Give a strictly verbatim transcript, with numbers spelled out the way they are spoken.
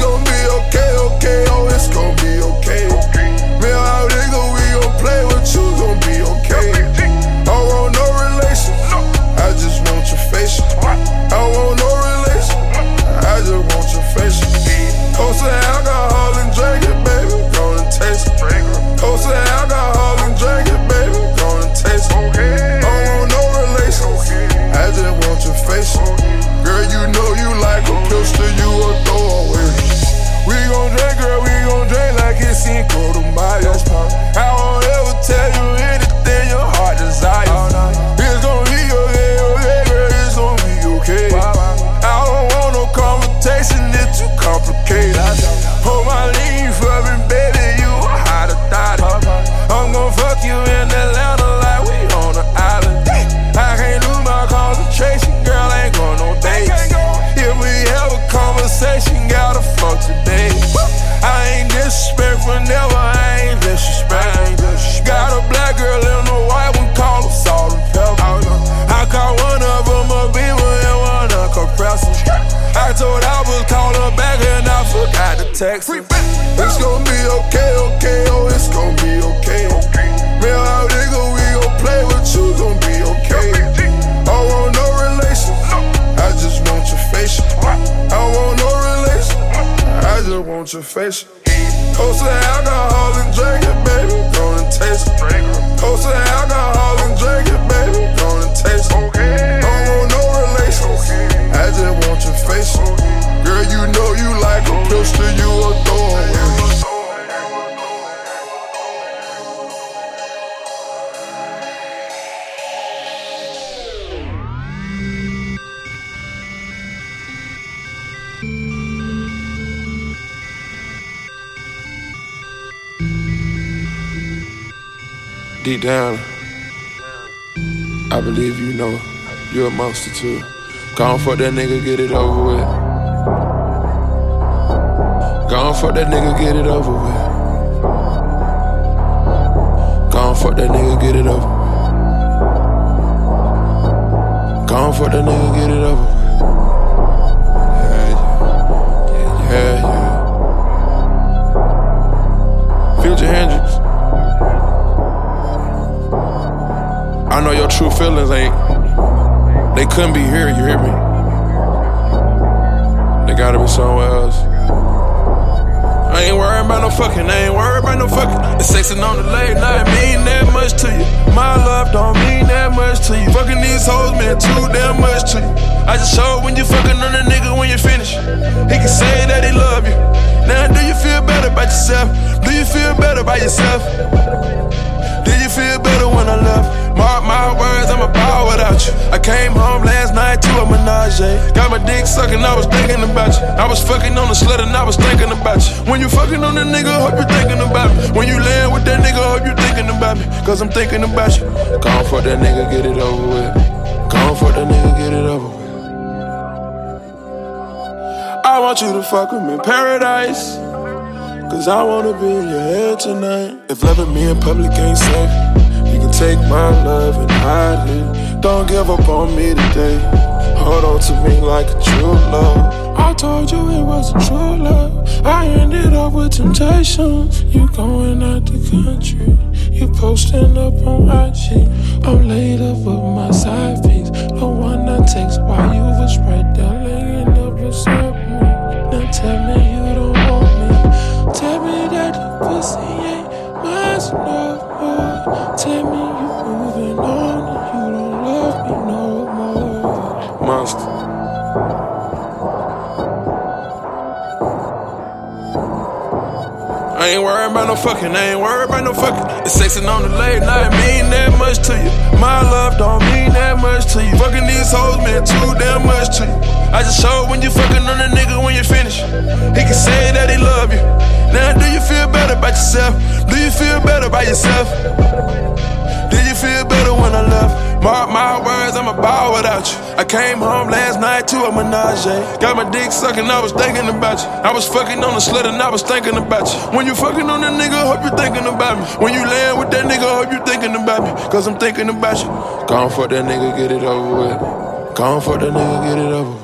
gon' be okay, okay, oh, it's gon' be okay. Me and my nigga, we gon' play with you, gon' be okay. I don't want no relation, I just want your face. I don't want no relation, I just want your face. Post the alcohol and drink it, baby, gonna taste it. Post the alcohol and drink it, baby, gonna taste it. I don't want no relation, I just want your face. Girl, you know you like a pistol, you a throwaway. We gon' drink, girl, we gon' drink like it's Cinco de Mayo. I won't ever tell you anything your heart desires. It's gon' be okay, okay, girl, it's gon' be okay. I don't want no conversation, it's too complicated. Hold my lean for me, baby, you a hot thotty. I'm gon' fuck you in Atlanta like we on the island. I can't lose my concentration, girl, ain't going no dates. If we have a conversation, gotta fuck today. I ain't disrespectful, never, I ain't disrespect. Got a black girl and a white one, call her salt and pepper. I call one of them a beaver and one a compressor. I told I was call her back and I forgot to text her. It's gon' be okay, okay, oh, it's gon' be okay. Me and my nigga, we gon' play with you, gon' be okay. I don't want no relation, I just want your face. I don't want no relation, I just want your face. Post the alcohol and drink it, baby, gonna taste it. Post the alcohol and drink it, baby, gonna taste it. I don't want no relation, I just want your face. Girl, you know you like a pistol, you a throwaway. Deep down, I believe you know you're a monster too. Go on, fuck that nigga, get it over with. Go on, fuck that nigga, get it over with. Go on, fuck that nigga, get it over with. Go on, fuck that nigga, get it over with. Yeah, yeah, yeah, yeah. Future Hendrix. I know your true feelings ain't, they couldn't be here, you hear me? They gotta be somewhere else. I ain't worried about no fucking, I ain't worried about no fucking. The sexing on the late night mean that much to you. My love don't mean that much to you. Fucking these hoes mean too damn much to you. I just showed when you fucking on a nigga when you finish. He can say that he love you. Now do you feel better about yourself? Do you feel better about yourself? Did you feel better when I left? Mark my words, I'm a ball without you. I came home last night to a menage. Got my dick sucking, I was thinking about you. I was fucking on the slut and I was thinking about you. When you fucking on the nigga, hope you're thinking about me. When you land with that nigga, hope you're thinking about me. Cause I'm thinking about you. Go on, fuck that nigga, get it over with. Go on, fuck that nigga, get it over with. I want you to fuck with me in paradise. Cause I wanna be in your head tonight. If loving me in public ain't safe, you can take my love and hide it. Don't give up on me today. Hold on to me like a true love. I told you it wasn't true love. I ended up with temptations. You going out the country, you posting up on I G. I'm laid up with my side piece, the one that takes while you was right there laying up beside me. Now tell me you don't want me. Tell me that the pussy ain't mine no more. Tell me you moving on and you don't love me no more. Monster. I ain't worried about no fucking, I ain't worried about no fucking. The sexing on the late night mean that much to you. My love don't mean that much to you. Fucking these hoes mean too damn much to you. I just showed when you fucking on a nigga when you finish. He can say that he love you. Now do you feel better about yourself? Do you feel better about yourself? Did you feel better when I left? Mark my words, I'm a ball without you. I came home last night to a menage. Got my dick sucking, I was thinking about you. I was fucking on the slut and I was thinking about you. When you fucking on that nigga, hope you're thinking about me. When you land with that nigga, hope you're thinking about me. Cause I'm thinking about you. Go on, fuck that nigga, get it over with. Go on, fuck that nigga, get it over with.